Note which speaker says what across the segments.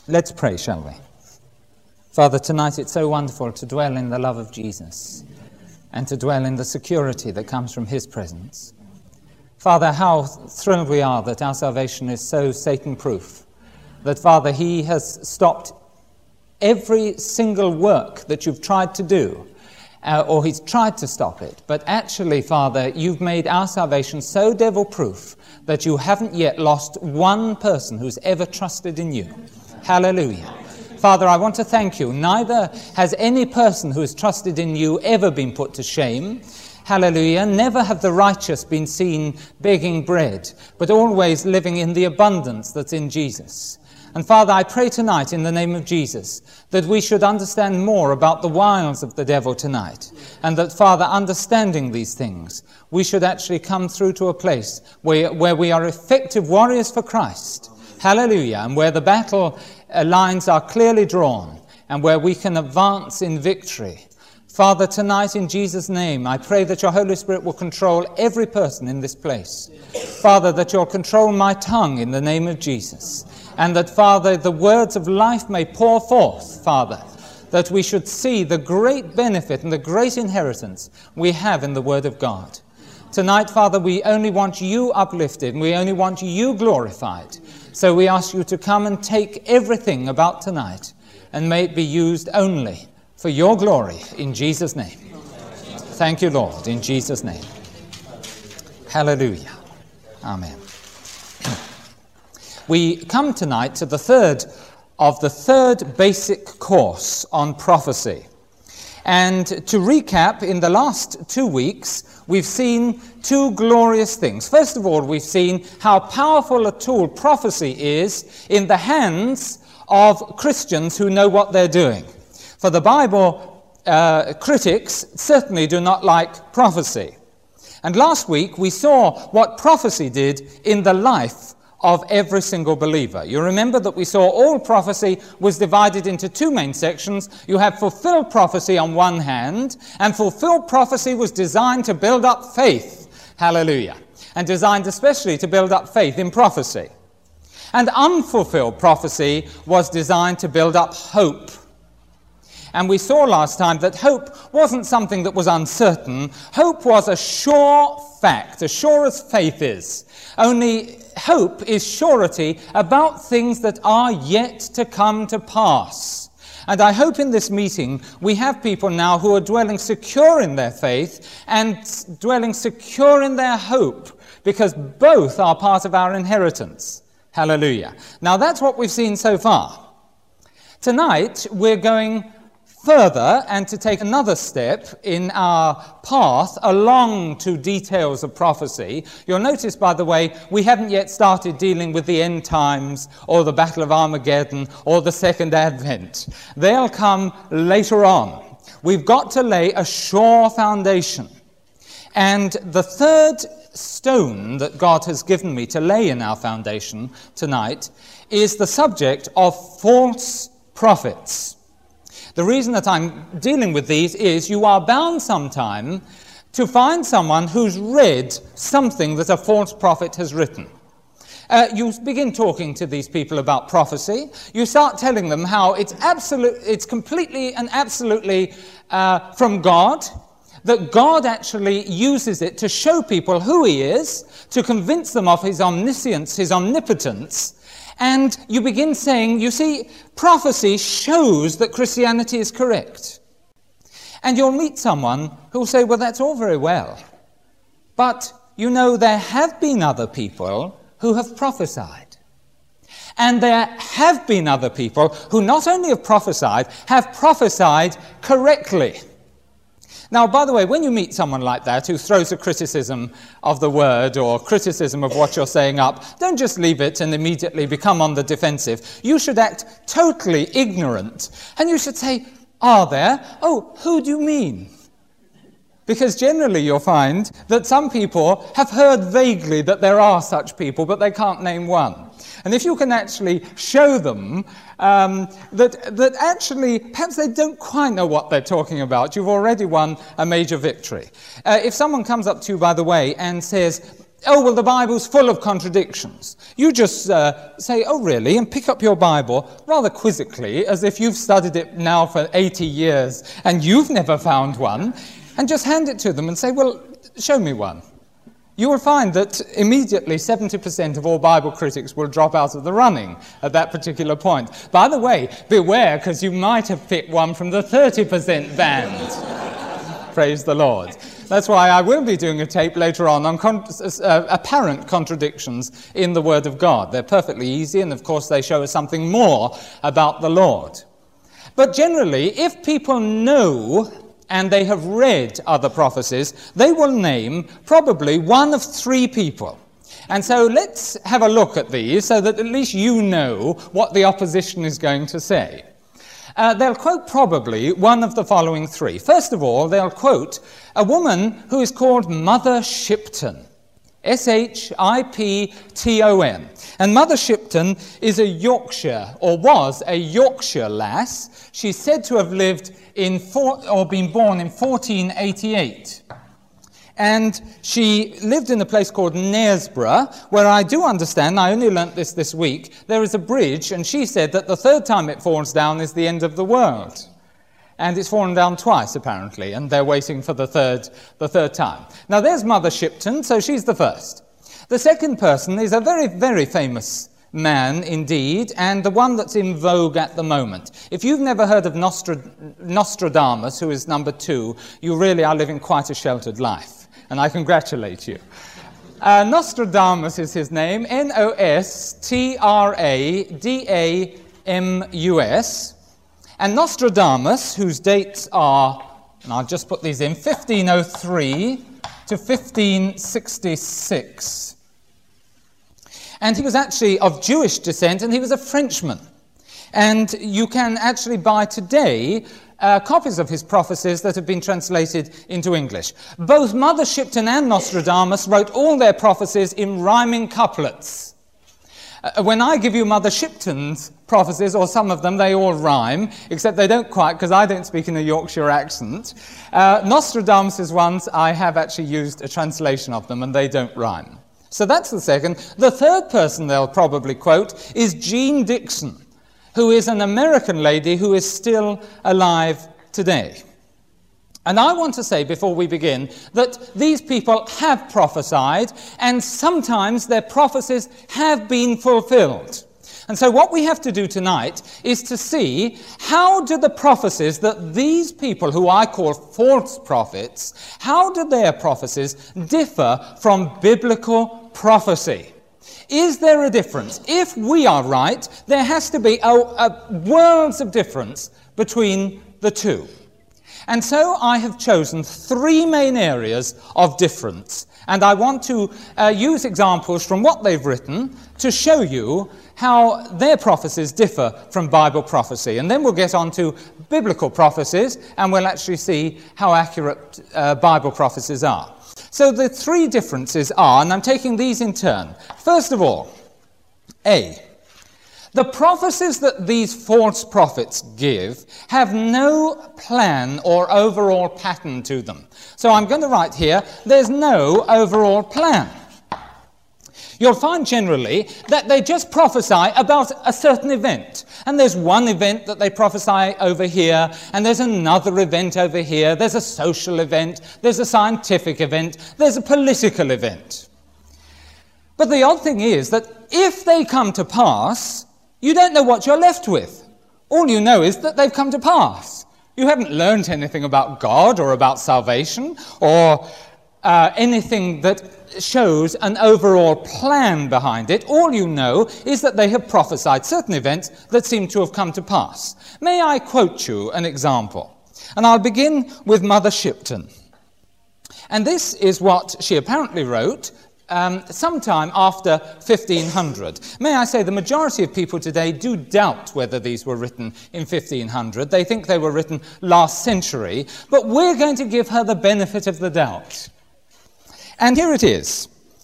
Speaker 1: Let's pray, shall we? Father, tonight it's so wonderful to dwell in the love of Jesus and to dwell in the security that comes from his presence. Father, how thrilled we are that our salvation is so Satan-proof, that, Father, he has stopped every single work that you've tried to do, or he's tried to stop it. But actually, Father, you've made our salvation so devil-proof that you haven't yet lost one person who's ever trusted in you. Hallelujah. Father, I want to thank you. Neither has any person who has trusted in you ever been put to shame. Hallelujah. Never have the righteous been seen begging bread, but always living in the abundance that's in Jesus. And Father, I pray tonight in the name of Jesus that we should understand more about the wiles of the devil tonight. And that, Father, understanding these things, we should actually come through to a place where we are effective warriors for Christ. Hallelujah. And where the battle lines are clearly drawn and where we can advance in victory. Father, tonight in Jesus' name, I pray that your Holy Spirit will control every person in this place. Father, that you'll control my tongue in the name of Jesus. And that, Father, the words of life may pour forth, Father, that we should see the great benefit and the great inheritance we have in the Word of God. Tonight, Father, we only want you uplifted and we only want you glorified. So we ask you to come and take everything about tonight and may it be used only for your glory in Jesus' name. Thank you, Lord, in Jesus' name. Hallelujah. Amen. We come tonight to the third basic course on prophecy. And to recap, in the last 2 weeks, we've seen two glorious things. First of all, we've seen how powerful a tool prophecy is in the hands of Christians who know what they're doing. For the Bible critics certainly do not like prophecy. And last week, we saw what prophecy did in the life of every single believer. You remember that we saw all prophecy was divided into two main sections. You have fulfilled prophecy on one hand, and fulfilled prophecy was designed to build up faith. Hallelujah. And designed especially to build up faith in prophecy. And unfulfilled prophecy was designed to build up hope. And we saw last time that hope wasn't something that was uncertain. Hope was a sure fact, as sure as faith is. Only hope is surety about things that are yet to come to pass. And I hope in this meeting we have people now who are dwelling secure in their faith and dwelling secure in their hope, because both are part of our inheritance. Hallelujah. Now that's what we've seen so far. Tonight we're going further and to take another step in our path along to details of prophecy. You'll notice, by the way, we haven't yet started dealing with the end times or the Battle of Armageddon or the Second Advent. They'll come later on. We've got to lay a sure foundation. And the third stone that God has given me to lay in our foundation tonight is the subject of false prophets. The reason that I'm dealing with these is you are bound sometime to find someone who's read something that a false prophet has written. You begin talking to these people about prophecy. You start telling them how it's completely and absolutely from God, that God actually uses it to show people who he is, to convince them of his omniscience, his omnipotence. And you begin saying, you see, prophecy shows that Christianity is correct. And you'll meet someone who'll say, well, that's all very well. But, you know, there have been other people who have prophesied. And there have been other people who not only have prophesied correctly. Now, by the way, when you meet someone like that who throws a criticism of the word or criticism of what you're saying up, don't just leave it and immediately become on the defensive. You should act totally ignorant. And you should say, are there? Oh, who do you mean? Because generally you'll find that some people have heard vaguely that there are such people, but they can't name one. And if you can actually show them that actually perhaps they don't quite know what they're talking about, you've already won a major victory. If someone comes up to you, by the way, and says, oh, well, the Bible's full of contradictions. You just say, oh, really, and pick up your Bible rather quizzically, as if you've studied it now for 80 years and you've never found one, and just hand it to them and say, well, show me one. You will find that immediately 70% of all Bible critics will drop out of the running at that particular point. By the way, beware, because you might have picked one from the 30% band. Praise the Lord. That's why I will be doing a tape later on apparent contradictions in the Word of God. They're perfectly easy, and of course they show us something more about the Lord. But generally, if people know and they have read other prophecies, they will name probably one of three people. And so let's have a look at these so that at least you know what the opposition is going to say. They'll quote probably one of the following three. First of all, they'll quote a woman who is called Mother Shipton. S-H-I-P-T-O-N. And Mother Shipton is a Yorkshire, or was a Yorkshire lass. She's said to have lived been born in 1488. And she lived in a place called Knaresborough, where I do understand, I only learnt this week, there is a bridge, and she said that the third time it falls down is the end of the world. And it's fallen down twice, apparently, and they're waiting for the third time. Now, there's Mother Shipton, so she's the first. The second person is a very, very famous man indeed, and the one that's in vogue at the moment. If you've never heard of Nostradamus, who is number 2, you really are living quite a sheltered life, and I congratulate you. Nostradamus is his name, Nostradamus. And Nostradamus, whose dates are, and I'll just put these in, 1503 to 1566. And he was actually of Jewish descent, and he was a Frenchman. And you can actually buy today copies of his prophecies that have been translated into English. Both Mother Shipton and Nostradamus wrote all their prophecies in rhyming couplets. When I give you Mother Shipton's prophecies, or some of them, they all rhyme, except they don't quite, because I don't speak in a Yorkshire accent. Nostradamus's ones, I have actually used a translation of them, and they don't rhyme. So that's the second. The third person they'll probably quote is Jean Dixon, who is an American lady who is still alive today. And I want to say before we begin that these people have prophesied, and sometimes their prophecies have been fulfilled. And so what we have to do tonight is to see how do the prophecies that these people, who I call false prophets, how do their prophecies differ from biblical prophecy? Is there a difference? If we are right, there has to be worlds of difference between the two. And so I have chosen 3 main areas of difference, and I want to use examples from what they've written to show you how their prophecies differ from Bible prophecy. And then we'll get on to biblical prophecies, and we'll actually see how accurate Bible prophecies are. So the 3 differences are, and I'm taking these in turn. First of all, A, the prophecies that these false prophets give have no plan or overall pattern to them. So I'm going to write here, there's no overall plan. You'll find generally that they just prophesy about a certain event. And there's one event that they prophesy over here, and there's another event over here, there's a social event, there's a scientific event, there's a political event. But the odd thing is that if they come to pass, you don't know what you're left with. All you know is that they've come to pass. You haven't learned anything about God or about salvation or anything that shows an overall plan behind it. All you know is that they have prophesied certain events that seem to have come to pass. May I quote you an example? And I'll begin with Mother Shipton. And this is what she apparently wrote sometime after 1500. May I say, the majority of people today do doubt whether these were written in 1500. They think they were written last century, but we're going to give her the benefit of the doubt. And here it is.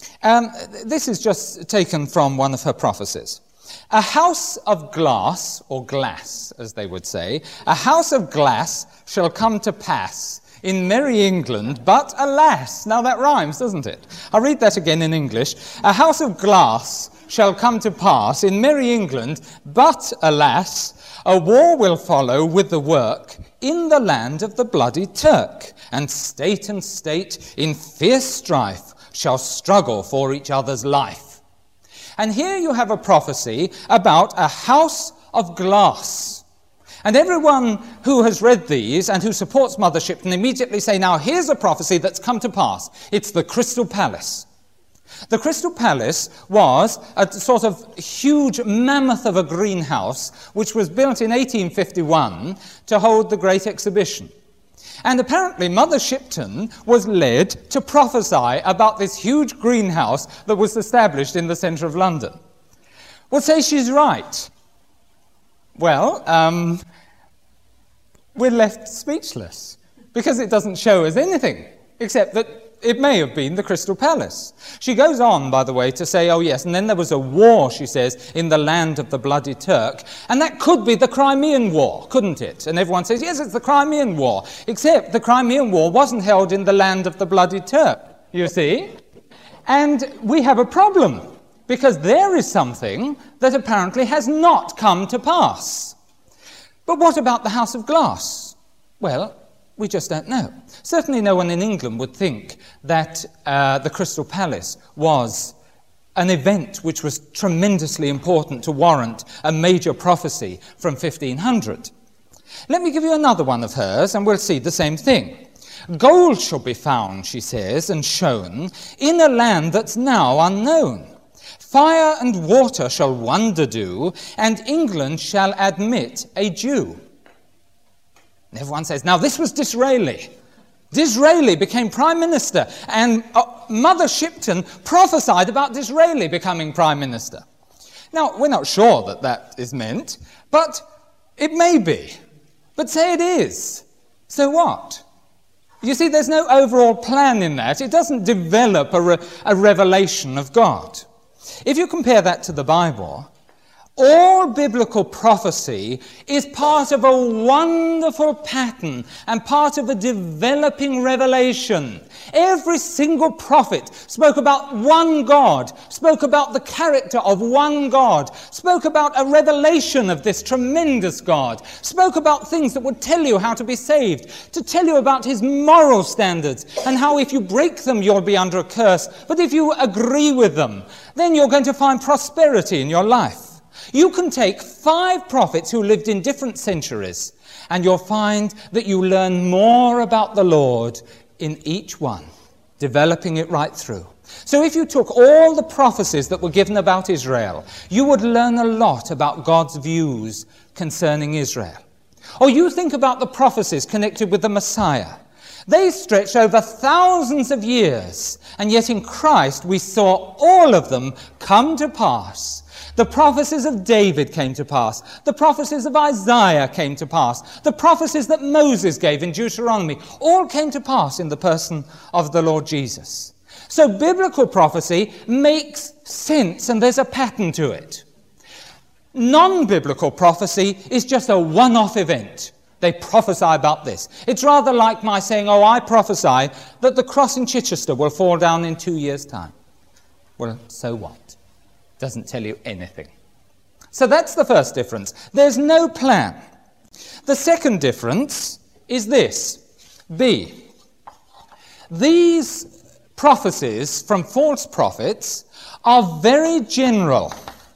Speaker 1: This is just taken from one of her prophecies. A house of glass, or glass, as they would say, a house of glass shall come to pass in merry England, but alas, now that rhymes, doesn't it? I'll read that again in English. A house of glass shall come to pass in merry England, but alas, a war will follow with the work in the land of the bloody Turk, and state in fierce strife shall struggle for each other's life. And here you have a prophecy about a house of glass. And everyone who has read these and who supports Mother Shipton immediately say, now here's a prophecy that's come to pass. It's the Crystal Palace. The Crystal Palace was a sort of huge mammoth of a greenhouse which was built in 1851 to hold the Great Exhibition. And apparently Mother Shipton was led to prophesy about this huge greenhouse that was established in the centre of London. Well, say she's right. Well, we're left speechless because it doesn't show us anything except that it may have been the Crystal Palace. She goes on, by the way, to say, oh yes, and then there was a war, she says, in the land of the bloody Turk, and that could be the Crimean War, couldn't it? And everyone says, yes, it's the Crimean War, except the Crimean War wasn't held in the land of the bloody Turk, you see? And we have a problem, because there is something that apparently has not come to pass. But what about the House of Glass? Well, we just don't know. Certainly no one in England would think that the Crystal Palace was an event which was tremendously important to warrant a major prophecy from 1500. Let me give you another one of hers, and we'll see the same thing. Gold shall be found, she says, and shown in a land that's now unknown. Fire and water shall wonder do, and England shall admit a Jew. And everyone says, now this was Disraeli. Disraeli became Prime Minister, and Mother Shipton prophesied about Disraeli becoming Prime Minister. Now, we're not sure that that is meant, but it may be. But say it is. So what? You see, there's no overall plan in that. It doesn't develop a revelation of God. If you compare that to the Bible, all biblical prophecy is part of a wonderful pattern and part of a developing revelation. Every single prophet spoke about one God, spoke about the character of one God, spoke about a revelation of this tremendous God, spoke about things that would tell you how to be saved, to tell you about his moral standards and how if you break them you'll be under a curse, but if you agree with them, then you're going to find prosperity in your life. You can take 5 prophets who lived in different centuries, and you'll find that you learn more about the Lord in each one, developing it right through. So if you took all the prophecies that were given about Israel, you would learn a lot about God's views concerning Israel. Or you think about the prophecies connected with the Messiah. They stretched over thousands of years, and yet in Christ we saw all of them come to pass. The prophecies of David came to pass. The prophecies of Isaiah came to pass. The prophecies that Moses gave in Deuteronomy all came to pass in the person of the Lord Jesus. So biblical prophecy makes sense, and there's a pattern to it. Non-biblical prophecy is just a one-off event. They prophesy about this. It's rather like my saying, oh, I prophesy that the cross in Chichester will fall down in 2 years' time. Well, so what? Doesn't tell you anything. So that's the first difference. There's no plan. The second difference is this. B. These prophecies from false prophets are very general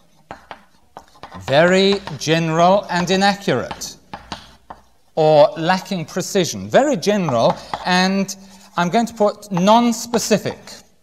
Speaker 1: and inaccurate, or lacking precision. Very general, and I'm going to put non-specific.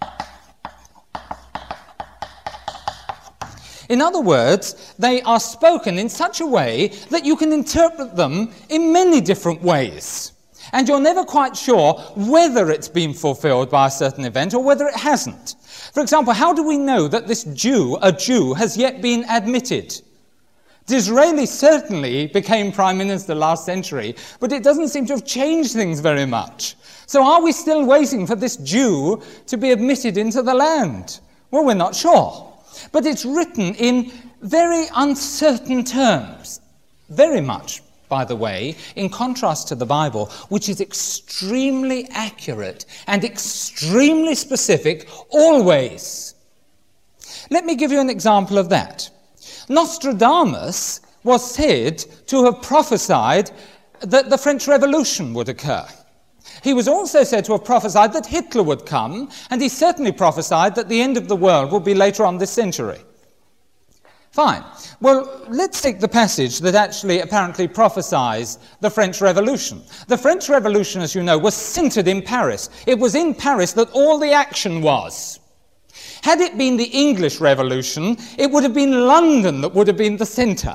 Speaker 1: In other words, they are spoken in such a way that you can interpret them in many different ways. And you're never quite sure whether it's been fulfilled by a certain event or whether it hasn't. For example, how do we know that this Jew, a Jew, has yet been admitted? Disraeli certainly became Prime Minister last century, but it doesn't seem to have changed things very much. So are we still waiting for this Jew to be admitted into the land? Well, we're not sure. But it's written in very uncertain terms, very much by the way, in contrast to the Bible, which is extremely accurate and extremely specific always. Let me give you an example of that. Nostradamus was said to have prophesied that the French Revolution would occur. He was also said to have prophesied that Hitler would come, and he certainly prophesied that the end of the world would be later on this century. Fine. Well, let's take the passage that actually apparently prophesies the French Revolution. The French Revolution, as you know, was centered in Paris. It was in Paris that all the action was. Had it been the English Revolution, it would have been London that would have been the center.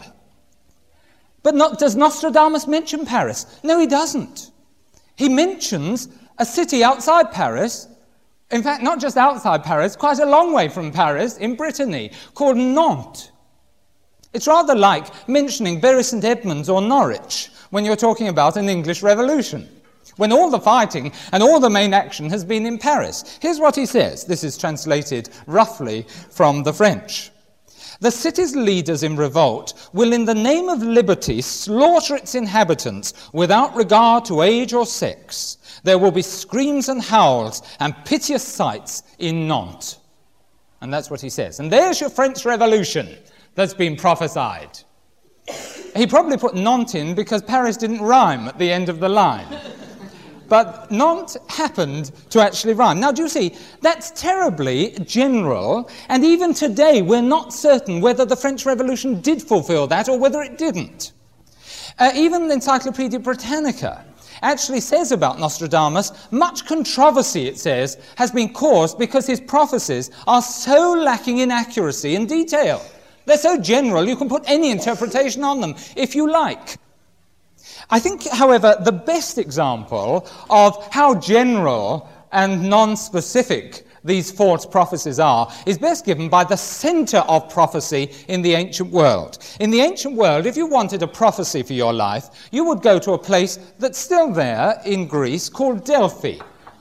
Speaker 1: But does Nostradamus mention Paris? No, he doesn't. He mentions a city outside Paris, in fact, not just outside Paris, quite a long way from Paris, in Brittany, called Nantes. It's rather like mentioning Bury St Edmunds or Norwich when you're talking about an English Revolution, when all the fighting and all the main action has been in Paris. Here's what he says. This is translated roughly from the French. The city's leaders in revolt will in the name of liberty slaughter its inhabitants without regard to age or sex. There will be screams and howls and piteous sights in Nantes. And that's what he says. And there's your French Revolution that's been prophesied. He probably put Nantes in because Paris didn't rhyme at the end of the line. But Nantes happened to actually rhyme. Now, do you see, that's terribly general, and even today we're not certain whether the French Revolution did fulfill that or whether it didn't. Even the Encyclopedia Britannica actually says about Nostradamus, much controversy, it says, has been caused because his prophecies are so lacking in accuracy and detail. They're so general, you can put any interpretation on them, if you like. I think, however, the best example of how general and non-specific these false prophecies are is best given by the center of prophecy in the ancient world. In the ancient world, if you wanted a prophecy for your life, you would go to a place that's still there in Greece called Delphi,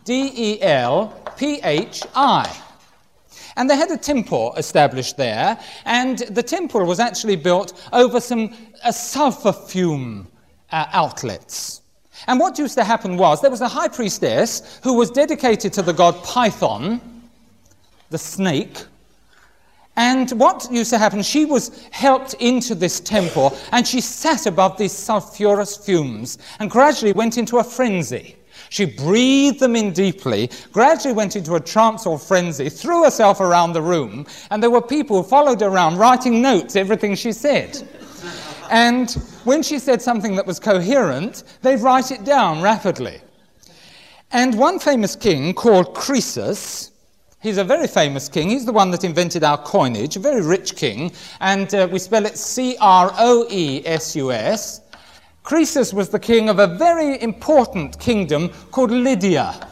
Speaker 1: D-E-L-P-H-I. And they had a temple established there, and the temple was actually built over some sulfur fume outlets. And what used to happen was there was a high priestess who was dedicated to the god Python, the snake, and what used to happen, she was helped into this temple, and she sat above these sulfurous fumes and gradually went into a frenzy. She breathed them in deeply, gradually went into a trance or frenzy, threw herself around the room, and there were people who followed her around writing notes, everything she said. And when she said something that was coherent, they'd write it down rapidly. And one famous king called Croesus, he's a very famous king, he's the one that invented our coinage, a very rich king, and we spell it C-R-O-E-S-U-S. Croesus was the king of a very important kingdom called Lydia,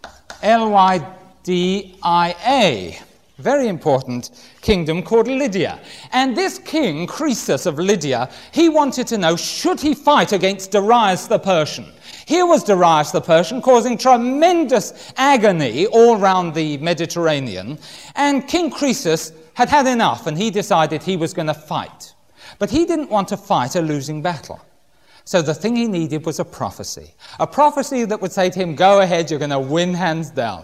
Speaker 1: L-Y-D-I-A. Very important kingdom called Lydia. And this king, Croesus of Lydia, he wanted to know, should he fight against Darius the Persian? Here was Darius the Persian causing tremendous agony all around the Mediterranean. And King Croesus had had enough, and he decided he was going to fight. But he didn't want to fight a losing battle. So the thing he needed was a prophecy that would say to him, go ahead, you're going to win hands down.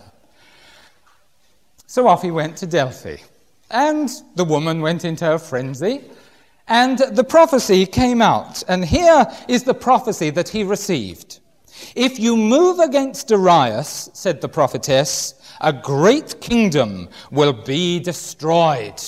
Speaker 1: So off he went to Delphi, and the woman went into a frenzy, and the prophecy came out. And here is the prophecy that he received. If you move against Darius, said the prophetess, a great kingdom will be destroyed.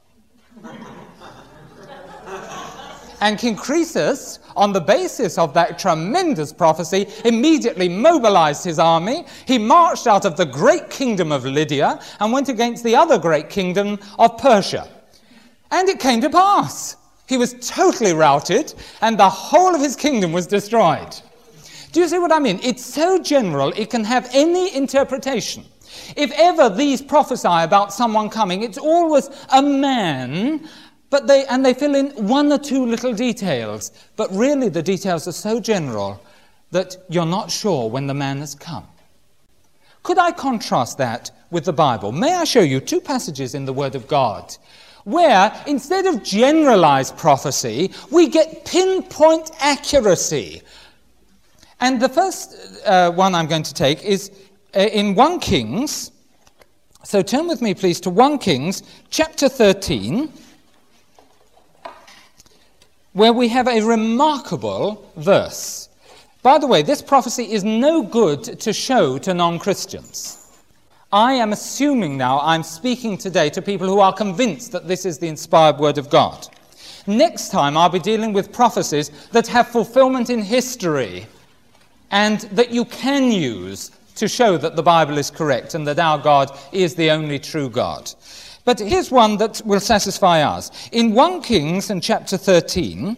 Speaker 1: And King Croesus, on the basis of that tremendous prophecy, immediately mobilized his army. He marched out of the great kingdom of Lydia and went against the other great kingdom of Persia. And it came to pass. He was totally routed, and the whole of his kingdom was destroyed. Do you see what I mean? It's so general, it can have any interpretation. If ever these prophesy about someone coming, it's always a man, but they fill in one or two little details. But really the details are so general that you're not sure when the man has come. Could I contrast that with the Bible? May I show you two passages in the Word of God where instead of generalized prophecy, we get pinpoint accuracy. And the first one I'm going to take is in 1 Kings. So turn with me, please, to 1 Kings chapter 13, where we have a remarkable verse. By the way, this prophecy is no good to show to non-Christians. I am assuming now I'm speaking today to people who are convinced that this is the inspired word of God. Next time I'll be dealing with prophecies that have fulfillment in history and that you can use to show that the Bible is correct and that our God is the only true God. But here's one that will satisfy us. In 1 Kings and chapter 13,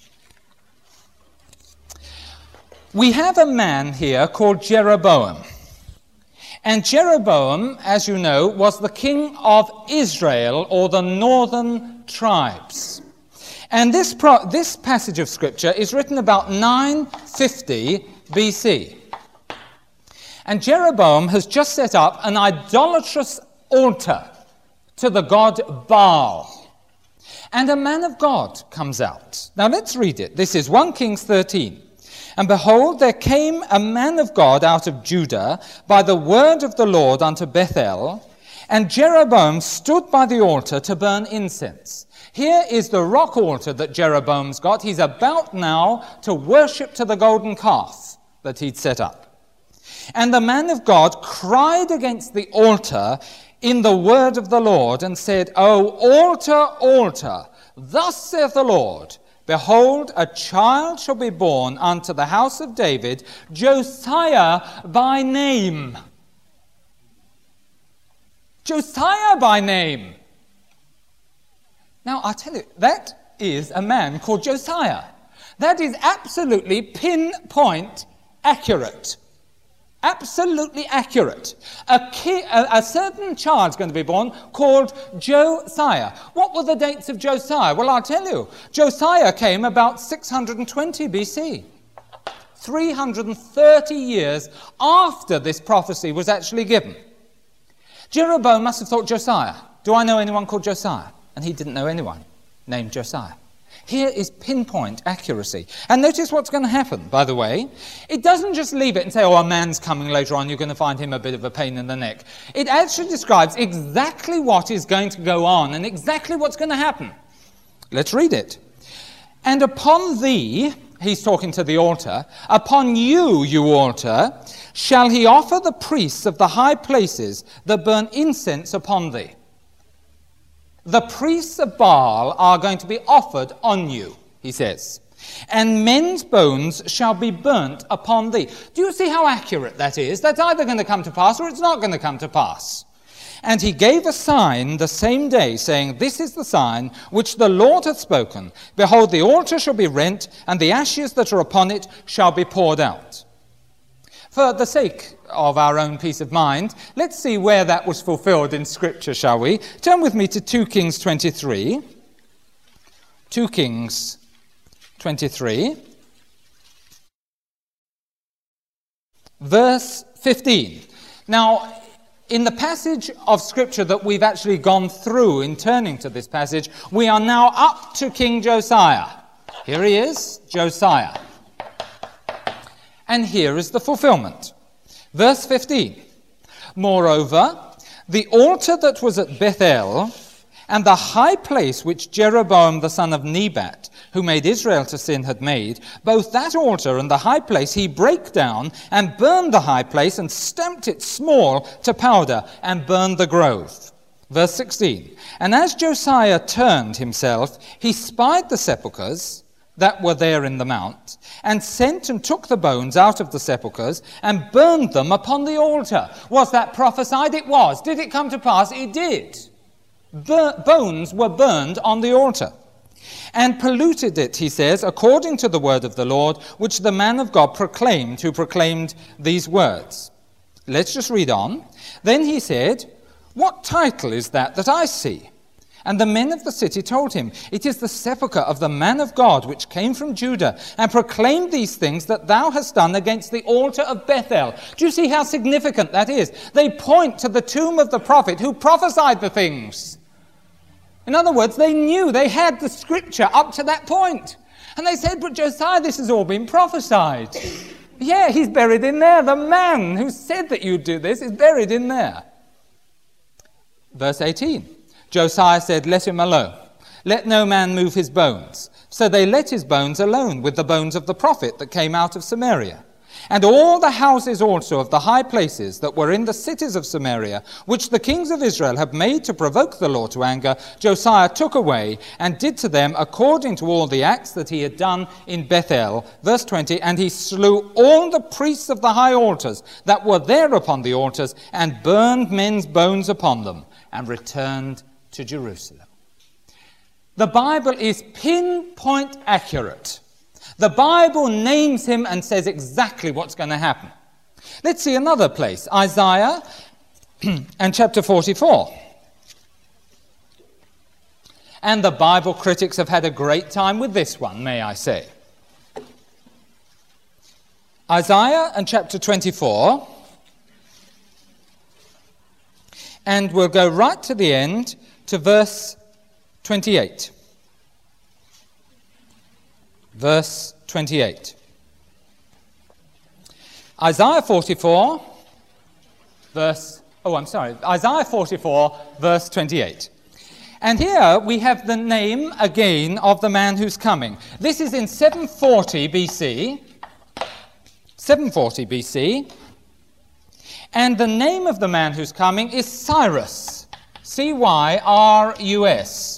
Speaker 1: we have a man here called Jeroboam. And Jeroboam, as you know, was the king of Israel, or the northern tribes. And this passage of Scripture is written about 950 BC. And Jeroboam has just set up an idolatrous altar to the god Baal. And a man of God comes out. Now let's read it. This is 1 Kings 13. And behold, there came a man of God out of Judah by the word of the Lord unto Bethel, and Jeroboam stood by the altar to burn incense. Here is the rock altar that Jeroboam's got. He's about now to worship to the golden calf that he'd set up. And the man of God cried against the altar in the word of the Lord and said, O altar, altar, thus saith the Lord, behold, a child shall be born unto the house of David, Josiah by name. Josiah by name. Now, I tell you, that is a man called Josiah. That is absolutely pinpoint accurate. Absolutely accurate. A certain child's going to be born called Josiah. What were the dates of Josiah? Well, I'll tell you. Josiah came about 620 BC. 330 years after this prophecy was actually given. Jeroboam must have thought, Josiah. Do I know anyone called Josiah? And he didn't know anyone named Josiah. Here is pinpoint accuracy. And notice what's going to happen, by the way. It doesn't just leave it and say, oh, a man's coming later on, you're going to find him a bit of a pain in the neck. It actually describes exactly what is going to go on and exactly what's going to happen. Let's read it. And upon thee, he's talking to the altar, upon you, you altar, shall he offer the priests of the high places that burn incense upon thee. The priests of Baal are going to be offered on you, he says. And men's bones shall be burnt upon thee. Do you see how accurate that is? That's either going to come to pass or it's not going to come to pass. And he gave a sign the same day, saying, this is the sign which the Lord hath spoken. Behold, the altar shall be rent, and the ashes that are upon it shall be poured out. For the sake of our own peace of mind, let's see where that was fulfilled in Scripture, shall we? Turn with me to 2 Kings 23. 2 Kings 23. Verse 15. Now, in the passage of Scripture that we've actually gone through in turning to this passage, we are now up to King Josiah. Here he is, Josiah. And here is the fulfillment. Verse 15. Moreover, the altar that was at Bethel, and the high place which Jeroboam the son of Nebat, who made Israel to sin, had made, both that altar and the high place he brake down, and burned the high place, and stamped it small to powder, and burned the grove. Verse 16. And as Josiah turned himself, he spied the sepulchres that were there in the mount, and sent and took the bones out of the sepulchres, and burned them upon the altar. Was that prophesied? It was. Did it come to pass? It did. Bones were burned on the altar. And polluted it, he says, according to the word of the Lord, which the man of God proclaimed, who proclaimed these words. Let's just read on. Then he said, what title is that I see? And the men of the city told him, it is the sepulchre of the man of God, which came from Judah, and proclaimed these things that thou hast done against the altar of Bethel. Do you see how significant that is? They point to the tomb of the prophet who prophesied the things. In other words, they knew, they had the scripture up to that point. And they said, but Josiah, this has all been prophesied. Yeah, he's buried in there. The man who said that you'd do this is buried in there. Verse 18, Josiah said, let him alone. Let no man move his bones. So they let his bones alone with the bones of the prophet that came out of Samaria. And all the houses also of the high places that were in the cities of Samaria, which the kings of Israel had made to provoke the Lord to anger, Josiah took away and did to them according to all the acts that he had done in Bethel. Verse 20, and he slew all the priests of the high altars that were there upon the altars, and burned men's bones upon them, and returned to Jerusalem. The Bible is pinpoint accurate. The Bible names him and says exactly what's going to happen. Let's see another place, Isaiah and chapter 44. And the Bible critics have had a great time with this one, may I say. Isaiah and chapter 24. And we'll go right to the end to verse 28. Verse 28. Isaiah 44, Isaiah 44, verse 28. And here we have the name again of the man who's coming. This is in 740 BC. 740 BC. And the name of the man who's coming is Cyrus. Cyrus.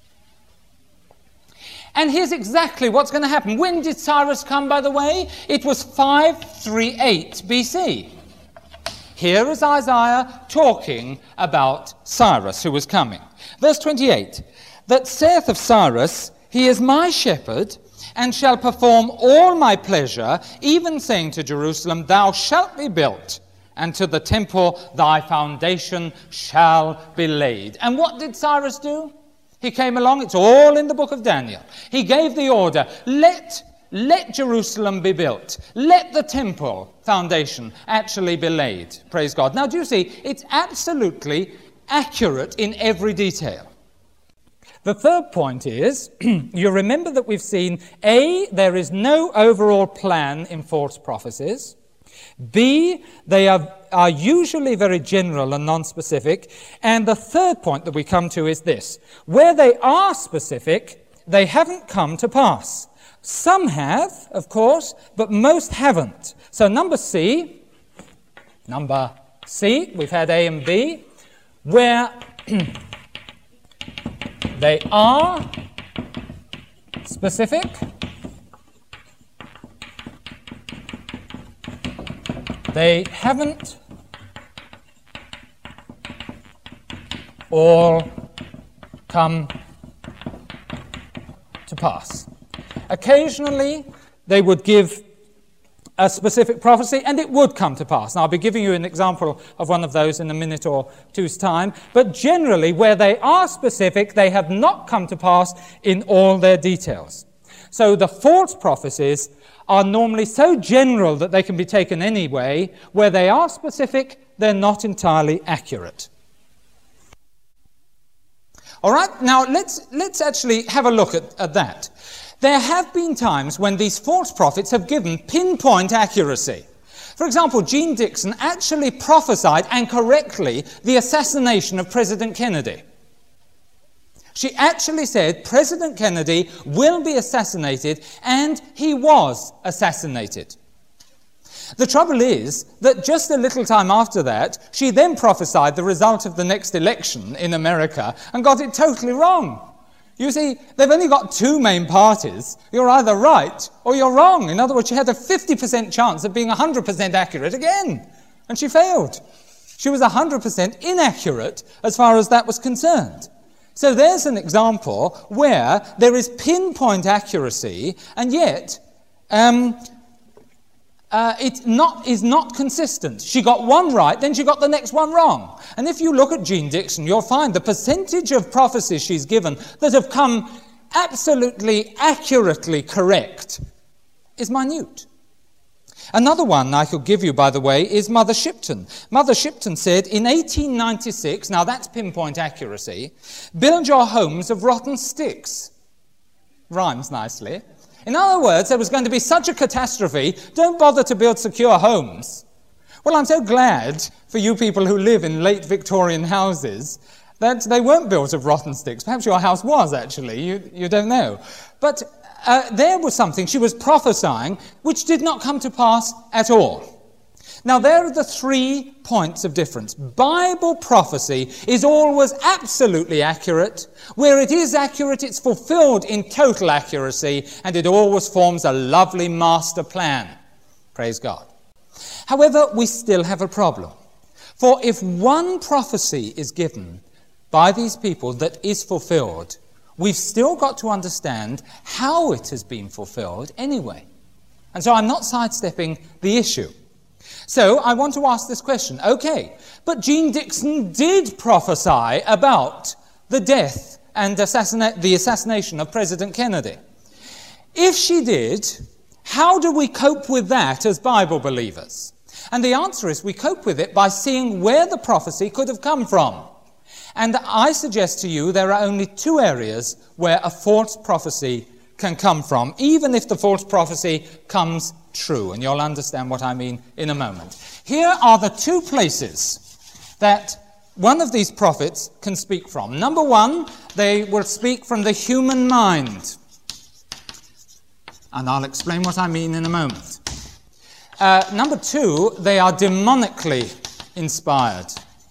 Speaker 1: And here's exactly what's going to happen. When did Cyrus come, by the way? It was 538 BC. Here is Isaiah talking about Cyrus, who was coming. Verse 28, that saith of Cyrus, he is my shepherd, and shall perform all my pleasure, even saying to Jerusalem, thou shalt be built, and to the temple thy foundation shall be laid. And what did Cyrus do? He came along, it's all in the book of Daniel. He gave the order, let Jerusalem be built. Let the temple foundation actually be laid. Praise God. Now, do you see, it's absolutely accurate in every detail. The third point is, you remember that we've seen, A, there is no overall plan in false prophecies. B, they are usually very general and non-specific. And the third point that we come to is this. Where they are specific, they haven't come to pass. Some have, of course, but most haven't. So number C, we've had A and B, where they are specific, they haven't all come to pass. Occasionally, they would give a specific prophecy, and it would come to pass. Now, I'll be giving you an example of one of those in a minute or two's time. But generally, where they are specific, they have not come to pass in all their details. So the false prophecies are normally so general that they can be taken anyway. Where they are specific, they're not entirely accurate. All right, now let's actually have a look at that. There have been times when these false prophets have given pinpoint accuracy. For example, Jean Dixon actually prophesied, and correctly, the assassination of President Kennedy. She actually said President Kennedy will be assassinated, and he was assassinated. The trouble is that just a little time after that, she then prophesied the result of the next election in America and got it totally wrong. You see, they've only got two main parties. You're either right or you're wrong. In other words, she had a 50% chance of being 100% accurate again, and she failed. She was 100% inaccurate as far as that was concerned. So there's an example where there is pinpoint accuracy, and yet it is not consistent. She got one right, then she got the next one wrong. And if you look at Jean Dixon, you'll find the percentage of prophecies she's given that have come absolutely accurately correct is minute. Another one I could give you, by the way, is Mother Shipton. Mother Shipton said in 1896, now that's pinpoint accuracy, build your homes of rotten sticks. Rhymes nicely. In other words, there was going to be such a catastrophe, don't bother to build secure homes. Well, I'm so glad for you people who live in late Victorian houses that they weren't built of rotten sticks. Perhaps your house was, actually. You don't know. But there was something she was prophesying which did not come to pass at all. Now, there are the 3 points of difference. Bible prophecy is always absolutely accurate. Where it is accurate, it's fulfilled in total accuracy, and it always forms a lovely master plan. Praise God. However, we still have a problem. For if one prophecy is given by these people that is fulfilled, we've still got to understand how it has been fulfilled anyway. And so I'm not sidestepping the issue. So I want to ask this question. Okay, but Jeane Dixon did prophesy about the death and the assassination of President Kennedy. If she did, how do we cope with that as Bible believers? And the answer is we cope with it by seeing where the prophecy could have come from. And I suggest to you there are only 2 areas where a false prophecy can come from, even if the false prophecy comes true. And you'll understand what I mean in a moment. Here are the 2 places that one of these prophets can speak from. Number 1, they will speak from the human mind. And I'll explain what I mean in a moment. Number 2, they are demonically inspired.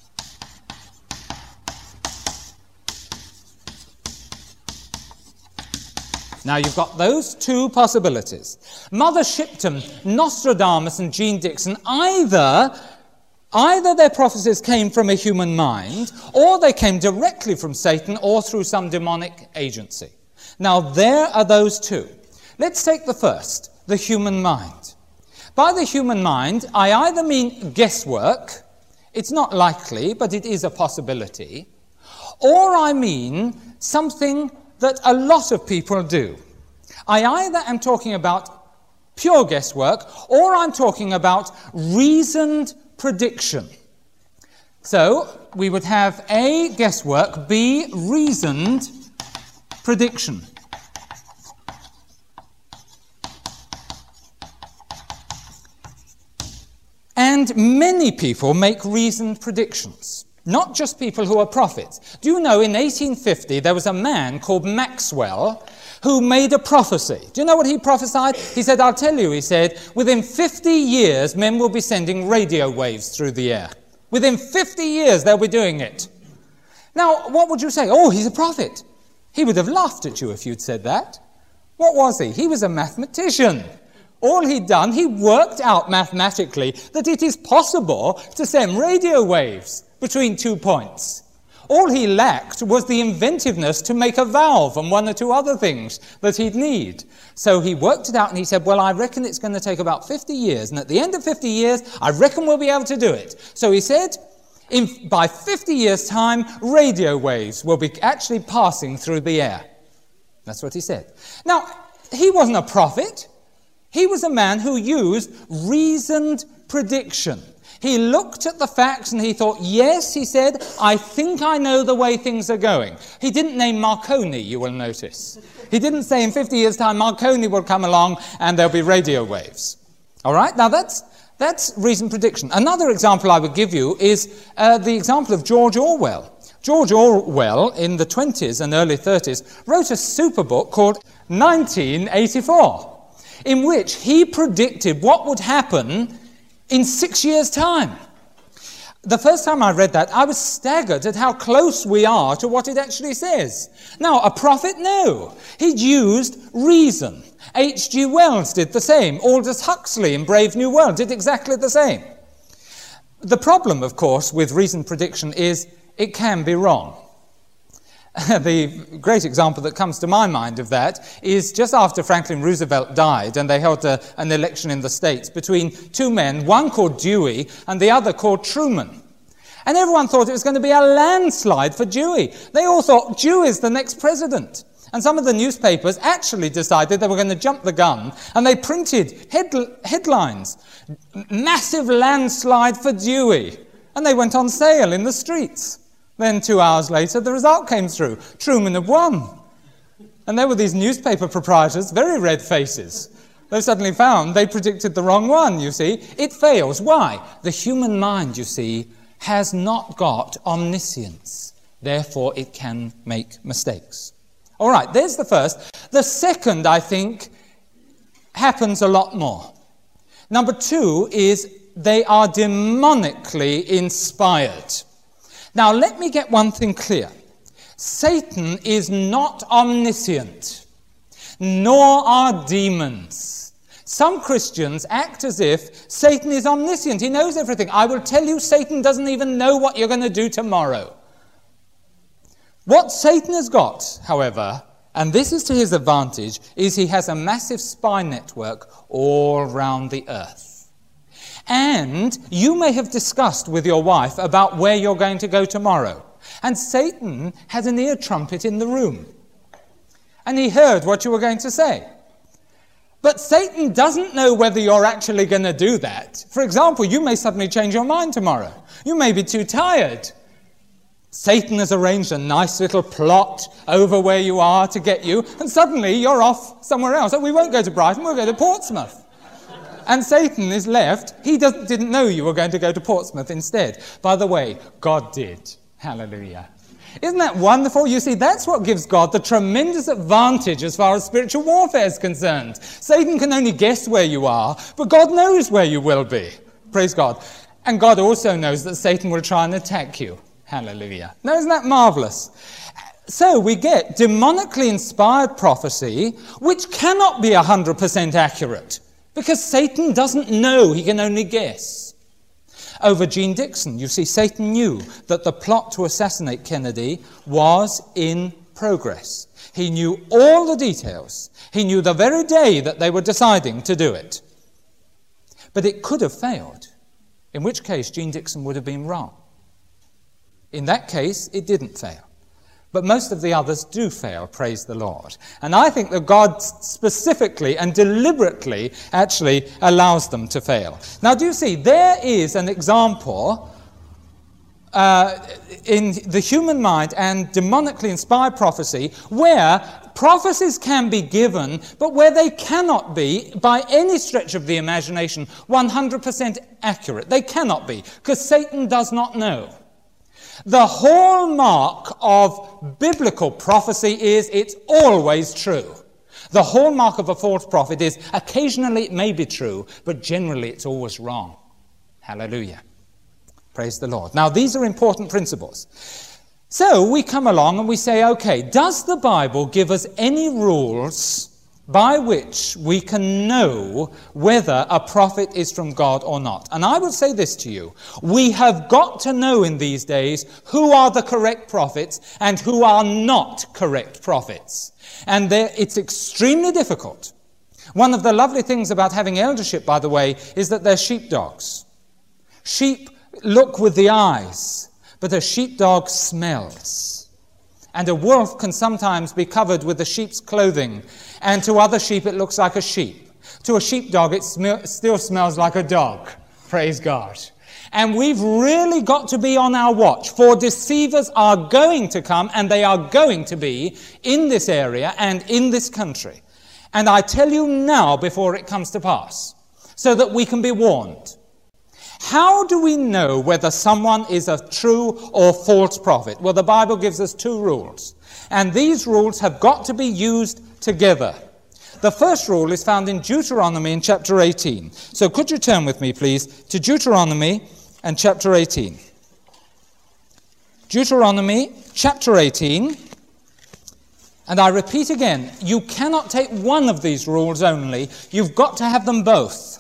Speaker 1: Now, you've got those 2 possibilities. Mother Shipton, Nostradamus, and Jeane Dixon, either their prophecies came from a human mind, or they came directly from Satan, or through some demonic agency. Now, there are those 2. Let's take the first, the human mind. By the human mind, I either mean guesswork, it's not likely, but it is a possibility, or I mean something that a lot of people do. I either am talking about pure guesswork, or I'm talking about reasoned prediction. So we would have A, guesswork, B, reasoned prediction. And many people make reasoned predictions. Not just people who are prophets. Do you know, in 1850, there was a man called Maxwell who made a prophecy. Do you know what he prophesied? He said, I'll tell you, he said, within 50 years, men will be sending radio waves through the air. Within 50 years, they'll be doing it. Now, what would you say? Oh, he's a prophet. He would have laughed at you if you'd said that. What was he? He was a mathematician. All he'd done, he worked out mathematically that it is possible to send radio waves between 2 points. All he lacked was the inventiveness to make a valve and 1 or 2 other things that he'd need. So he worked it out and he said, well, I reckon it's going to take about 50 years. And at the end of 50 years, I reckon we'll be able to do it. So he said, by 50 years' time, radio waves will be actually passing through the air. That's what he said. Now, he wasn't a prophet. He was a man who used reasoned prediction. He looked at the facts and he thought, yes, he said, I think I know the way things are going. He didn't name Marconi, you will notice. He didn't say in 50 years' time Marconi will come along and there'll be radio waves. All right, now that's reasoned prediction. Another example I would give you is the example of George Orwell. George Orwell, in the 20s and early 30s, wrote a super book called 1984. In which he predicted what would happen in 6 years' time. The first time I read that, I was staggered at how close we are to what it actually says. Now, a prophet? No. He'd used reason. H.G. Wells did the same. Aldous Huxley in Brave New World did exactly the same. The problem, of course, with reasoned prediction is it can be wrong. The great example that comes to my mind of that is just after Franklin Roosevelt died and they held an election in the States between 2 men, one called Dewey and the other called Truman. And everyone thought it was going to be a landslide for Dewey. They all thought, Dewey's the next president. And some of the newspapers actually decided they were going to jump the gun, and they printed headlines, "Massive landslide for Dewey," and they went on sale in the streets. Then 2 hours later, the result came through. Truman had won. And there were these newspaper proprietors, very red faces. They suddenly found they predicted the wrong one, you see. It fails. Why? The human mind, you see, has not got omniscience. Therefore, it can make mistakes. All right, there's the first. The second, I think, happens a lot more. Number two is they are demonically inspired. Now, let me get one thing clear. Satan is not omniscient, nor are demons. Some Christians act as if Satan is omniscient. He knows everything. I will tell you, Satan doesn't even know what you're going to do tomorrow. What Satan has got, however, and this is to his advantage, is he has a massive spy network all around the earth. And you may have discussed with your wife about where you're going to go tomorrow. And Satan has an ear trumpet in the room. And he heard what you were going to say. But Satan doesn't know whether you're actually going to do that. For example, you may suddenly change your mind tomorrow. You may be too tired. Satan has arranged a nice little plot over where you are to get you, and suddenly you're off somewhere else. So we won't go to Brighton, we'll go to Portsmouth. And Satan is left. He didn't know you were going to go to Portsmouth instead. By the way, God did. Hallelujah. Isn't that wonderful? You see, that's what gives God the tremendous advantage as far as spiritual warfare is concerned. Satan can only guess where you are, but God knows where you will be. Praise God. And God also knows that Satan will try and attack you. Hallelujah. Now, isn't that marvelous? So we get demonically inspired prophecy, which cannot be 100% accurate, because Satan doesn't know, he can only guess. Over Jean Dixon, you see, Satan knew that the plot to assassinate Kennedy was in progress. He knew all the details. He knew the very day that they were deciding to do it. But it could have failed, in which case Jean Dixon would have been wrong. In that case, it didn't fail. But most of the others do fail, praise the Lord. And I think that God specifically and deliberately actually allows them to fail. Now, do you see, there is an example in the human mind and demonically inspired prophecy where prophecies can be given, but where they cannot be, by any stretch of the imagination, 100% accurate. They cannot be, because Satan does not know. The hallmark of biblical prophecy is it's always true. The hallmark of a false prophet is occasionally it may be true, but generally it's always wrong. Hallelujah. Praise the Lord. Now, these are important principles. So we come along and we say, okay, does the Bible give us any rules by which we can know whether a prophet is from God or not? And I will say this to you. We have got to know in these days who are the correct prophets and who are not correct prophets. And it's extremely difficult. One of the lovely things about having eldership, by the way, is that they're sheepdogs. Sheep look with the eyes, but a sheepdog smells. And a wolf can sometimes be covered with the sheep's clothing, and to other sheep it looks like a sheep. To a sheepdog it still smells like a dog. Praise God. And we've really got to be on our watch, for deceivers are going to come, and they are going to be in this area and in this country. And I tell you now before it comes to pass, so that we can be warned. How do we know whether someone is a true or false prophet? Well, the Bible gives us two rules, and these rules have got to be used together. The first rule is found in Deuteronomy in chapter 18. So could you turn with me, please, to Deuteronomy and chapter 18. Deuteronomy chapter 18. And I repeat again, you cannot take one of these rules only. You've got to have them both.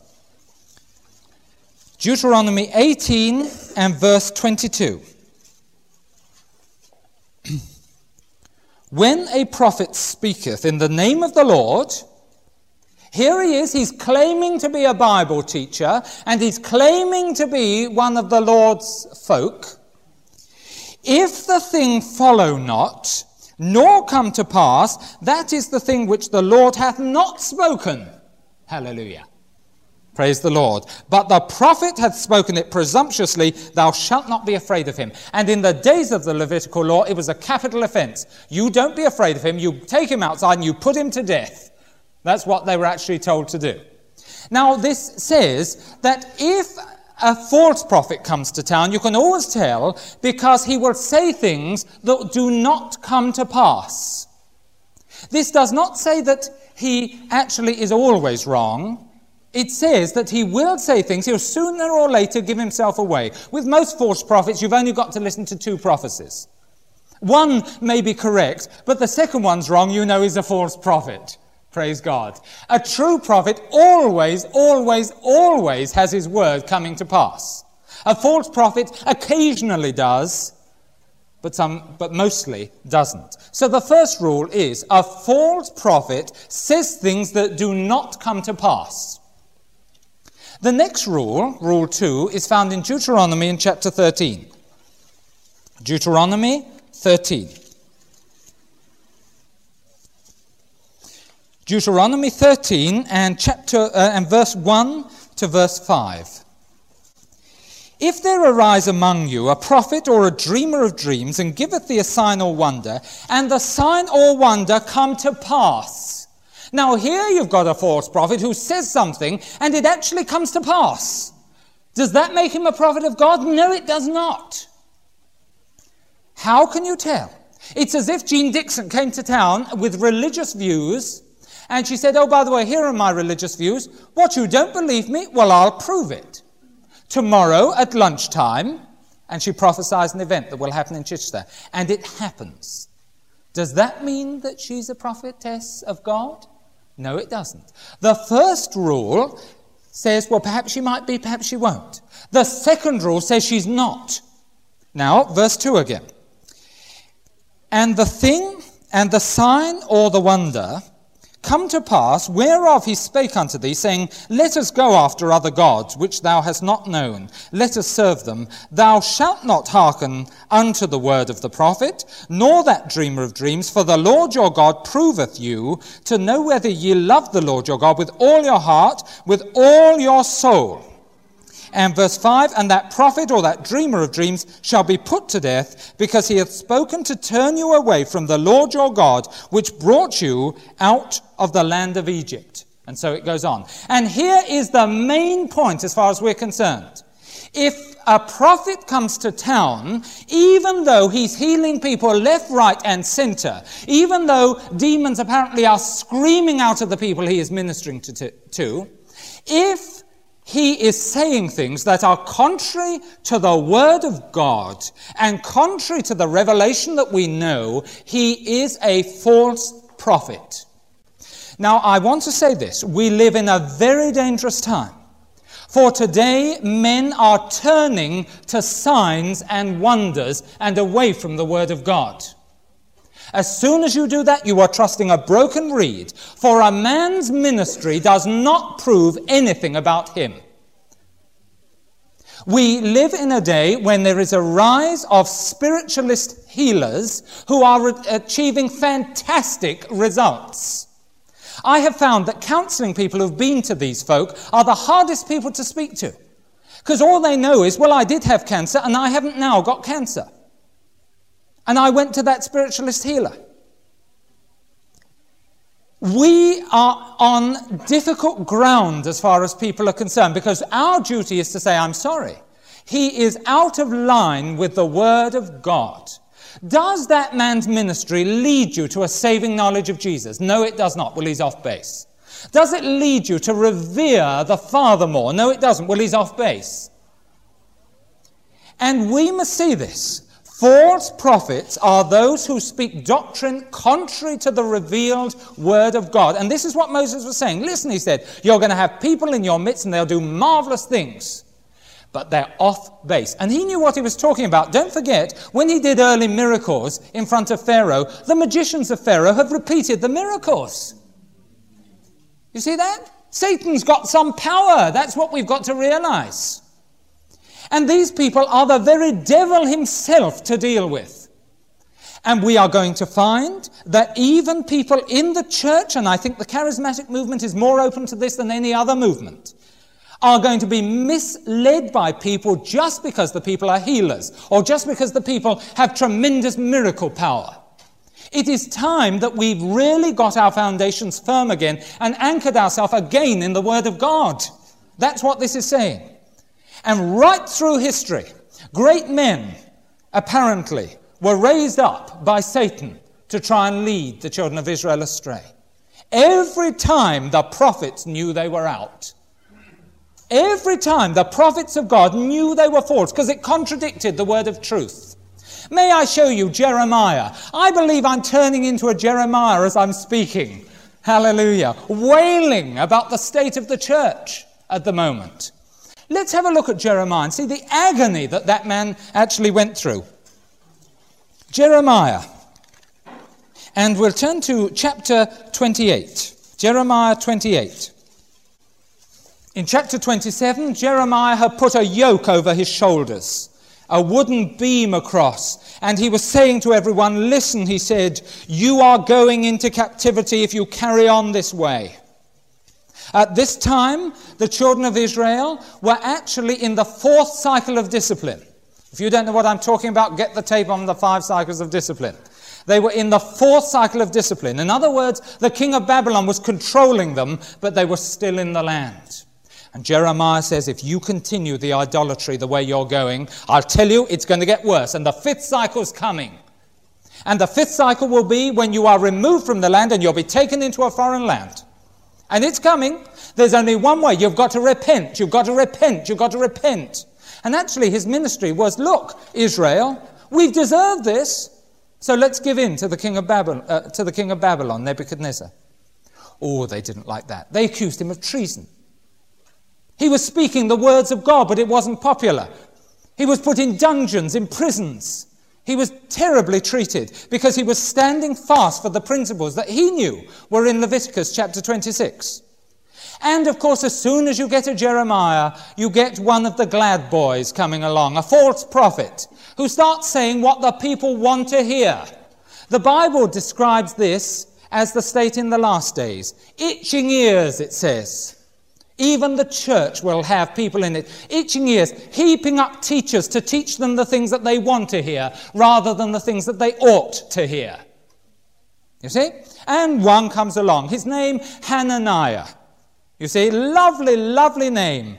Speaker 1: Deuteronomy 18 and verse 22. When a prophet speaketh in the name of the Lord, here he is, he's claiming to be a Bible teacher, and he's claiming to be one of the Lord's folk. If the thing follow not, nor come to pass, that is the thing which the Lord hath not spoken. Hallelujah. Praise the Lord. But the prophet hath spoken it presumptuously, thou shalt not be afraid of him. And in the days of the Levitical law, it was a capital offense. You don't be afraid of him. You take him outside and you put him to death. That's what they were actually told to do. Now, this says that if a false prophet comes to town, you can always tell because he will say things that do not come to pass. This does not say that he actually is always wrong. It says that he will say things, he'll sooner or later give himself away. With most false prophets, you've only got to listen to 2 prophecies. One may be correct, but the second one's wrong, you know he's a false prophet. Praise God. A true prophet always has his word coming to pass. A false prophet occasionally does, but mostly doesn't. So the first rule is a false prophet says things that do not come to pass. The next rule, rule 2, is found in Deuteronomy in chapter 13. Deuteronomy 13. Deuteronomy 13 and verse 1 to verse 5. If there arise among you a prophet or a dreamer of dreams, and giveth thee a sign or wonder, and the sign or wonder come to pass. Now here you've got a false prophet who says something and it actually comes to pass. Does that make him a prophet of God? No, it does not. How can you tell? It's as if Jean Dixon came to town with religious views and she said, oh, by the way, here are my religious views. What, you don't believe me? Well, I'll prove it. Tomorrow at lunchtime, and she prophesies an event that will happen in Chichester, and it happens. Does that mean that she's a prophetess of God? No, it doesn't. The first rule says, well, perhaps she might be, perhaps she won't. The second rule says she's not. Now, verse 2 again. And the thing and the sign or the wonder come to pass, whereof he spake unto thee, saying, let us go after other gods, which thou hast not known. Let us serve them. Thou shalt not hearken unto the word of the prophet, nor that dreamer of dreams, for the Lord your God proveth you to know whether ye love the Lord your God with all your heart, with all your soul. And verse 5, and that prophet or that dreamer of dreams shall be put to death, because he hath spoken to turn you away from the Lord your God, which brought you out of the land of Egypt. And so it goes on. And here is the main point as far as we're concerned. If a prophet comes to town, even though he's healing people left, right, and center, even though demons apparently are screaming out of the people he is ministering to, if he is saying things that are contrary to the word of God and contrary to the revelation that we know, he is a false prophet. Now, I want to say this. We live in a very dangerous time. For today, men are turning to signs and wonders and away from the word of God. As soon as you do that, you are trusting a broken reed, for a man's ministry does not prove anything about him. We live in a day when there is a rise of spiritualist healers who are achieving fantastic results. I have found that counseling people who've been to these folk are the hardest people to speak to, because all they know is, well, I did have cancer and I haven't now got cancer. And I went to that spiritualist healer. We are on difficult ground as far as people are concerned, because our duty is to say, I'm sorry. He is out of line with the word of God. Does that man's ministry lead you to a saving knowledge of Jesus? No, it does not. Well, he's off base. Does it lead you to revere the Father more? No, it doesn't. Well, he's off base. And we must see this. False prophets are those who speak doctrine contrary to the revealed word of God. And this is what Moses was saying. Listen, he said, you're going to have people in your midst and they'll do marvelous things. But they're off base. And he knew what he was talking about. Don't forget, when he did early miracles in front of Pharaoh, the magicians of Pharaoh have repeated the miracles. You see that? Satan's got some power. That's what we've got to realize. And these people are the very devil himself to deal with. And we are going to find that even people in the church, and I think the charismatic movement is more open to this than any other movement, are going to be misled by people just because the people are healers, or just because the people have tremendous miracle power. It is time that we've really got our foundations firm again and anchored ourselves again in the Word of God. That's what this is saying. And right through history, great men, apparently, were raised up by Satan to try and lead the children of Israel astray. Every time the prophets knew they were out. Every time the prophets of God knew they were false, because it contradicted the word of truth. May I show you Jeremiah? I believe I'm turning into a Jeremiah as I'm speaking. Hallelujah. Wailing about the state of the church at the moment. Let's have a look at Jeremiah and see the agony that that man actually went through. Jeremiah. And we'll turn to chapter 28. Jeremiah 28. In chapter 27, Jeremiah had put a yoke over his shoulders, a wooden beam across, and he was saying to everyone, listen, he said, you are going into captivity if you carry on this way. At this time, the children of Israel were actually in the 4th cycle of discipline. If you don't know what I'm talking about, get the tape on the 5 cycles of discipline. They were in the 4th cycle of discipline. In other words, the king of Babylon was controlling them, but they were still in the land. And Jeremiah says, if you continue the idolatry the way you're going, I'll tell you, it's going to get worse. And the 5th cycle's coming. And the 5th cycle will be when you are removed from the land and you'll be taken into a foreign land. And it's coming. There's only one way. You've got to repent. You've got to repent. You've got to repent. And actually his ministry was, look, Israel, we've deserved this, so let's give in to the king of Babylon, Nebuchadnezzar. Oh, they didn't like that. They accused him of treason. He was speaking the words of God, but it wasn't popular. He was put in dungeons, in prisons. He was terribly treated because he was standing fast for the principles that he knew were in Leviticus chapter 26. And of course, as soon as you get to Jeremiah, you get one of the glad boys coming along, a false prophet, who starts saying what the people want to hear. The Bible describes this as the state in the last days. Itching ears, it says. Even the church will have people in it. Itching ears, heaping up teachers to teach them the things that they want to hear, rather than the things that they ought to hear. You see? And one comes along. His name, Hananiah. You see, lovely, lovely name.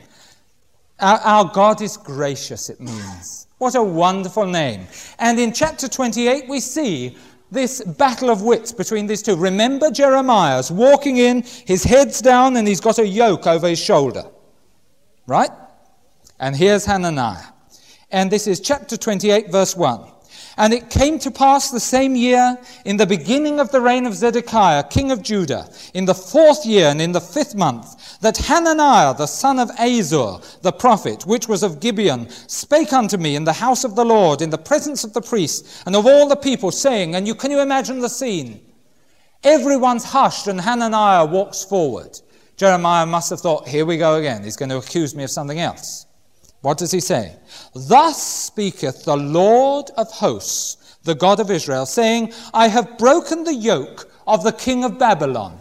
Speaker 1: Our God is gracious, it means. What a wonderful name. And in chapter 28, we see this battle of wits between these two. Remember, Jeremiah's walking in, his head's down, and he's got a yoke over his shoulder. Right? And here's Hananiah. And this is chapter 28, verse 1. And it came to pass the same year, in the beginning of the reign of Zedekiah, king of Judah, in the 4th year and in the 5th month, that Hananiah, the son of Azur, the prophet, which was of Gibeon, spake unto me in the house of the Lord, in the presence of the priests and of all the people, saying, and can you imagine the scene? Everyone's hushed and Hananiah walks forward. Jeremiah must have thought, here we go again. He's going to accuse me of something else. What does he say? Thus speaketh the Lord of hosts, the God of Israel, saying, I have broken the yoke of the king of Babylon.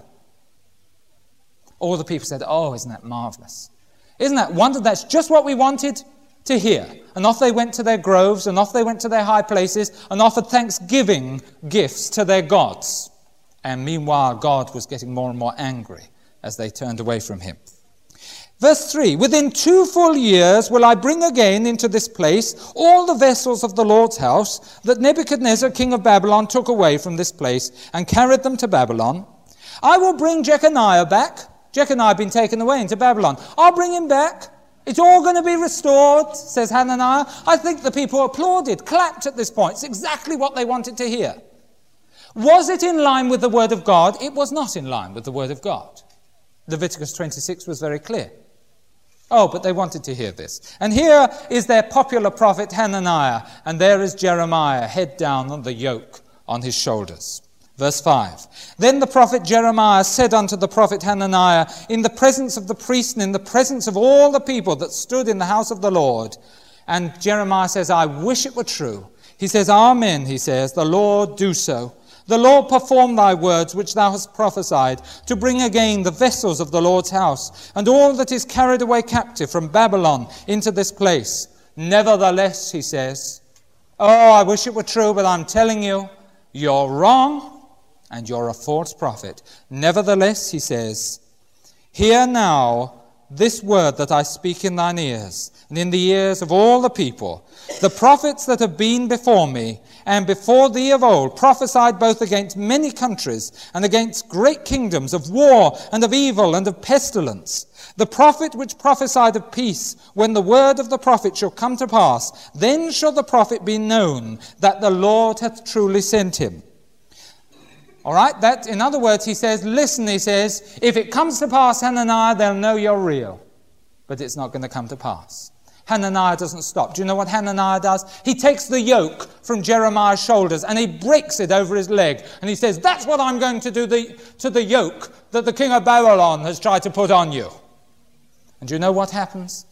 Speaker 1: All the people said, oh, isn't that marvelous? Isn't that wonderful? That's just what we wanted to hear. And off they went to their groves, and off they went to their high places, and offered thanksgiving gifts to their gods. And meanwhile, God was getting more and more angry as they turned away from him. Verse 3, within 2 full years will I bring again into this place all the vessels of the Lord's house that Nebuchadnezzar, king of Babylon, took away from this place and carried them to Babylon. I will bring Jeconiah back. Jeconiah had been taken away into Babylon. I'll bring him back. It's all going to be restored, says Hananiah. I think the people applauded, clapped at this point. It's exactly what they wanted to hear. Was it in line with the word of God? It was not in line with the word of God. Leviticus 26 was very clear. Oh, but they wanted to hear this. And here is their popular prophet Hananiah, and there is Jeremiah, head down on the yoke on his shoulders. Verse 5. Then the prophet Jeremiah said unto the prophet Hananiah, in the presence of the priest and in the presence of all the people that stood in the house of the Lord. And Jeremiah says, I wish it were true. He says, Amen, he says, the Lord do so. The Lord perform thy words which thou hast prophesied, to bring again the vessels of the Lord's house, and all that is carried away captive from Babylon into this place. Nevertheless, he says, oh, I wish it were true, but I'm telling you, you're wrong, and you're a false prophet. Nevertheless, he says, hear now this word that I speak in thine ears, and in the ears of all the people. The prophets that have been before me, and before thee of old, prophesied both against many countries, and against great kingdoms, of war, and of evil, and of pestilence. The prophet which prophesied of peace, when the word of the prophet shall come to pass, then shall the prophet be known that the Lord hath truly sent him. All right, that, in other words, he says, listen, he says, if it comes to pass, Hananiah, they'll know you're real. But it's not going to come to pass. Hananiah doesn't stop. Do you know what Hananiah does? He takes the yoke from Jeremiah's shoulders and he breaks it over his leg. And he says, that's what I'm going to do to the yoke that the king of Babylon has tried to put on you. And do you know what happens?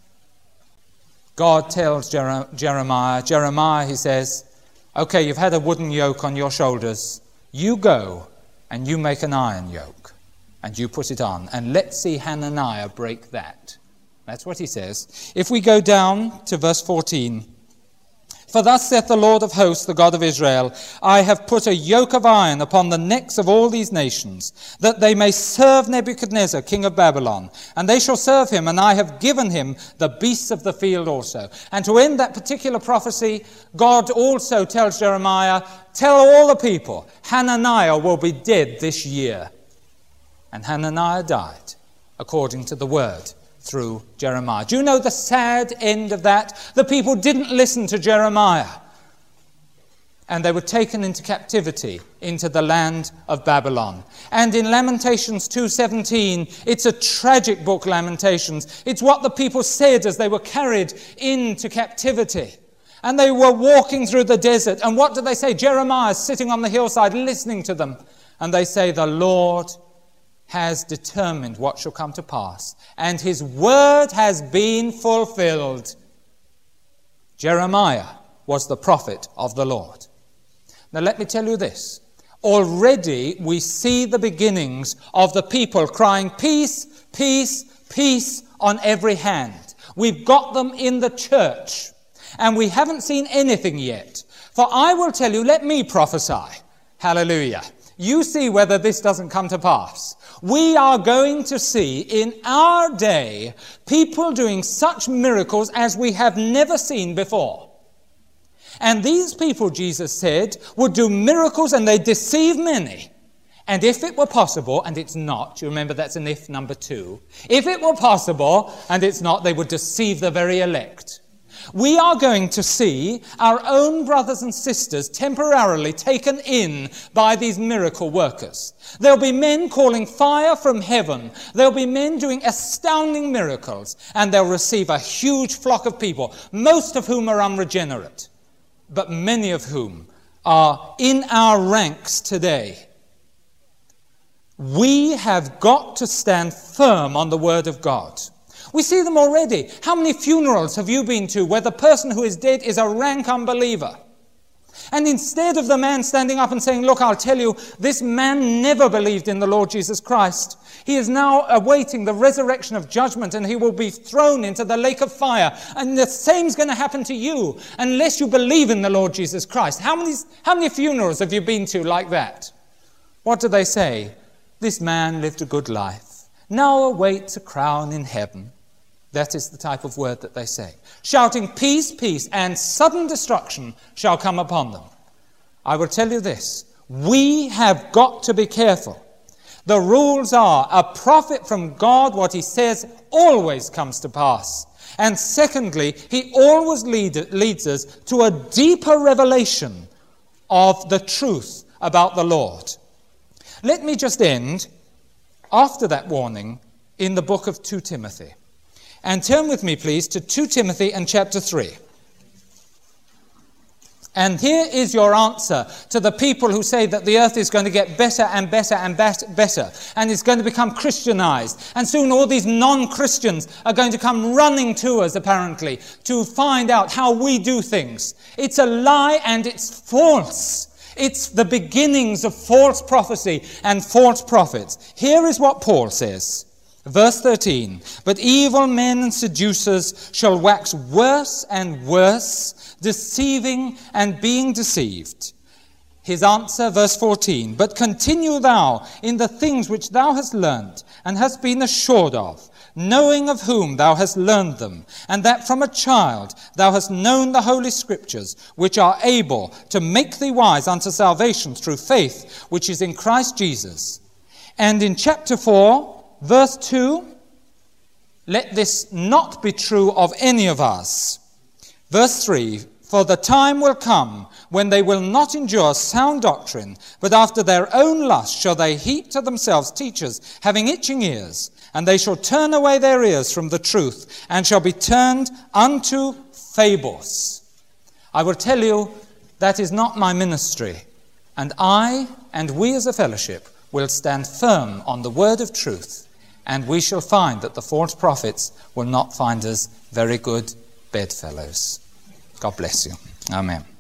Speaker 1: God tells Jeremiah, he says, okay, you've had a wooden yoke on your shoulders. You go and you make an iron yoke and you put it on. And let's see Hananiah break that. That's what he says. If we go down to verse 14. For thus saith the Lord of hosts, the God of Israel, I have put a yoke of iron upon the necks of all these nations, that they may serve Nebuchadnezzar, king of Babylon. And they shall serve him, and I have given him the beasts of the field also. And to end that particular prophecy, God also tells Jeremiah, tell all the people, Hananiah will be dead this year. And Hananiah died, according to the word through Jeremiah. Do you know the sad end of that? The people didn't listen to Jeremiah. And they were taken into captivity into the land of Babylon. And in Lamentations 2:17, it's a tragic book, Lamentations. It's what the people said as they were carried into captivity. And they were walking through the desert. And what do they say? Jeremiah is sitting on the hillside listening to them. And they say, the Lord has determined what shall come to pass, and his word has been fulfilled. Jeremiah was the prophet of the Lord. Now let me tell you this. Already we see the beginnings of the people crying, peace, peace, peace on every hand. We've got them in the church, and we haven't seen anything yet. For I will tell you, let me prophesy. Hallelujah. You see whether this doesn't come to pass. We are going to see in our day people doing such miracles as we have never seen before. And these people, Jesus said, would do miracles and they deceive many. And if it were possible, and it's not, you remember that's an if number 2. If it were possible, and it's not, they would deceive the very elect. We are going to see our own brothers and sisters temporarily taken in by these miracle workers. There'll be men calling fire from heaven. There'll be men doing astounding miracles. And they'll receive a huge flock of people, most of whom are unregenerate, but many of whom are in our ranks today. We have got to stand firm on the word of God. We see them already. How many funerals have you been to where the person who is dead is a rank unbeliever? And instead of the man standing up and saying, look, I'll tell you, this man never believed in the Lord Jesus Christ. He is now awaiting the resurrection of judgment, and he will be thrown into the lake of fire. And the same's going to happen to you unless you believe in the Lord Jesus Christ. How many funerals have you been to like that? What do they say? This man lived a good life. Now awaits a crown in heaven. That is the type of word that they say. Shouting, peace, peace, and sudden destruction shall come upon them. I will tell you this. We have got to be careful. The rules are, a prophet from God, what he says always comes to pass. And secondly, he always leads us to a deeper revelation of the truth about the Lord. Let me just end, after that warning, in the book of 2 Timothy. And turn with me, please, to 2 Timothy and chapter 3. And here is your answer to the people who say that the earth is going to get better and better and better, and it's going to become Christianized. And soon all these non-Christians are going to come running to us, apparently, to find out how we do things. It's a lie and it's false. It's the beginnings of false prophecy and false prophets. Here is what Paul says. Verse 13, but evil men and seducers shall wax worse and worse, deceiving and being deceived. His answer, verse 14, but continue thou in the things which thou hast learnt and hast been assured of, knowing of whom thou hast learned them, and that from a child thou hast known the Holy Scriptures, which are able to make thee wise unto salvation through faith, which is in Christ Jesus. And in chapter 4, verse 2, let this not be true of any of us. Verse 3, for the time will come when they will not endure sound doctrine, but after their own lust shall they heap to themselves teachers having itching ears, and they shall turn away their ears from the truth, and shall be turned unto fables. I will tell you, that is not my ministry, and I and we as a fellowship will stand firm on the word of truth, and we shall find that the false prophets will not find us very good bedfellows. God bless you. Amen.